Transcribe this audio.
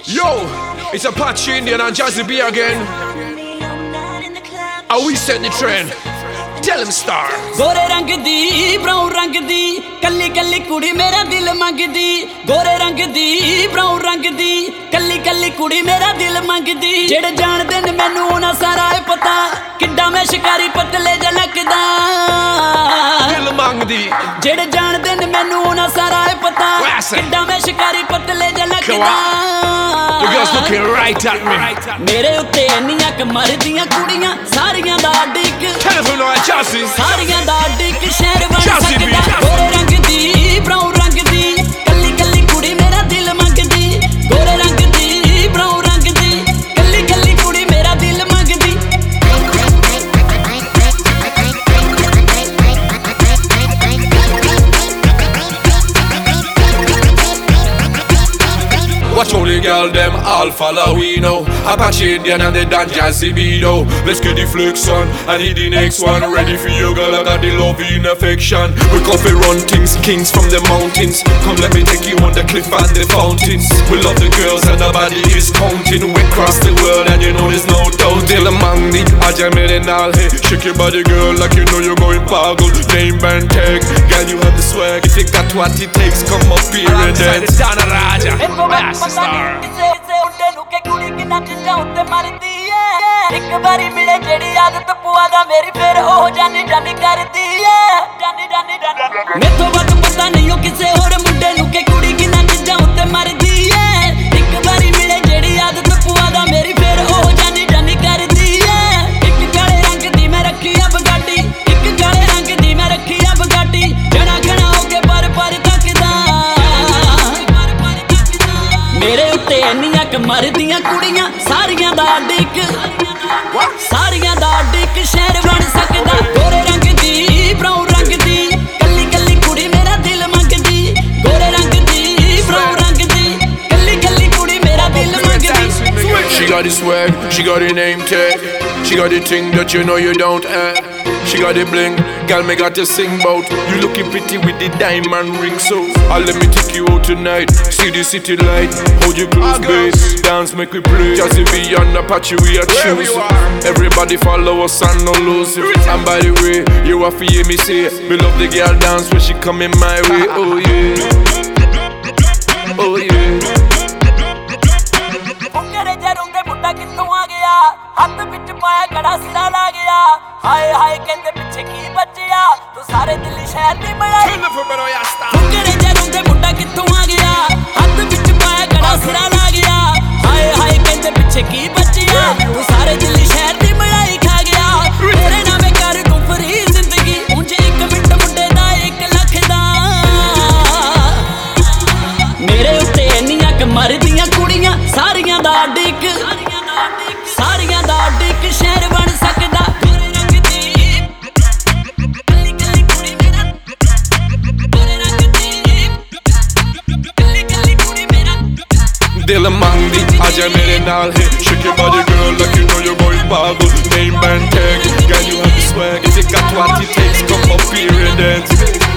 Yo, it's Apache Indian and Jazzy B again. And we set the trend. Tell him star. गोरे रंग दी brown रंग दी कल्ली कल्ली कुड़ी मेरा दिल मंगदी। गोरे रंग दी ब्राउन रंग दी कल्ली कल्ली कुड़ी मेरा दिल मंगदी। जेड़े जानदे ने मैनू उन्हां सारा है पता किड्डा मैं शिकारी पतले झलकदा। दिल मंगदी। जेड़े जानदे ने मैनू उन्हां सारा है पता किड्डा मैं शिकारी पतले झलकदा। The girls looking right at me. मेरे उत्ते इन्नियां कमर दियां कुड़ियां सारियां दा डिक। Tell them no Jazzy. सारियां दा डिक शहर बन Jazzy सकदा। B. गोरे रंग दी ब्राउन रंग दी कल्ली कल्ली कुड़ी मेरा दिल मंगदी। गोरे रंग दी ब्राउन रंग दी कल्ली कल्ली कुड़ी मेरा दिल मंगदी। Watch all the girl, them all follow we know. Apache Indian and they done Jazzy B though. Let's get the flex on, I need the next one. Ready for you girl, I got the love in affection. We coffee run things, kings from the mountains. Come let me take you on the cliff and the fountains. We love the girls and nobody is counting. We cross the world and you know there's no doubt. Till among the Aja mere naal hai. Shake your body girl like you know you're going pagal. Name and tag, girl you have the swag. If you got what it takes, come up here and dance. Dana Raja, star. एक बारी मिले जेड़ी आदत पुआदा मेरी फिर हो जानी जानी करदी है। जानी जानी जानी मेथों बात पता नहीं हो किसे और मुंडे नु के कुड़ी किना चीजां उत्ते मरदी है। एक बारी मिले जेड़ी आदत पुआदा मेरी फिर हो जानी जानी करदी है। एक काले रंग दी मैं रखी अब गाड़ी। एक काले रंग दी मैं रखी अब गाड़ी। घना घना हो के पर तकदा। मेरे उत्ते इन्नियां कमर दियां कुड़ियां सारियां दा डिक। सारियां दा डिक शहर बन सकदा। गोरे रंग दी ब्राउन रंग दी कल्ली कल्ली कुड़ी मेरा दिल मंगदी। गोरे रंग दी ब्राउन रंग दी कल्ली कल्ली कुड़ी मेरा दिल मंगदी। She got the swag, she got the name tag. She got the thing that you know you don't have. She got the bling, girl me got to sing bout. You looking pretty with the diamond ring, so I'll let me take you out tonight. See the city light, hold you close, babe. Dance make we play. Jazzy B and Apache we are choose. Everybody follow us and no lose. And by the way, you have to hear me say, me love the girl dance when she coming my way. Oh yeah, oh yeah. हथ विच पाया कड़ा सिरा ला गया। हाय हाय कहते पिछे की बचिया तू सारे दिल्ली शहर दी बनाई। फुकरे जरूं दे मुंडा कित्थों आ गया। हथ विच पाया कड़ा सिरा ला गया। हाय हाय कहते पिछे की बचिया तू सारे दिल्ली शहर दी बनाई खा गया। तेरे नामे कर तू फ्री जिंदगी मुझे एक मिनट मुंडे दा 1 लाख दा। मेरे उत्ते इन्नियां कमर दियां कुड़ियां सारियां दा डिक। सारियां दा डिक शहर बन सकदा। गोरे रंग दी कल्ली कल्ली कुड़ी मेरा। गोरे रंग दी कल्ली कल्ली कुड़ी मेरा। दिल मंगदी आजा मेरे नाल है। Shake your body girl like you know you're going pagal. Name and tag, girl you have the swag. If you got what it takes, come up here and dance.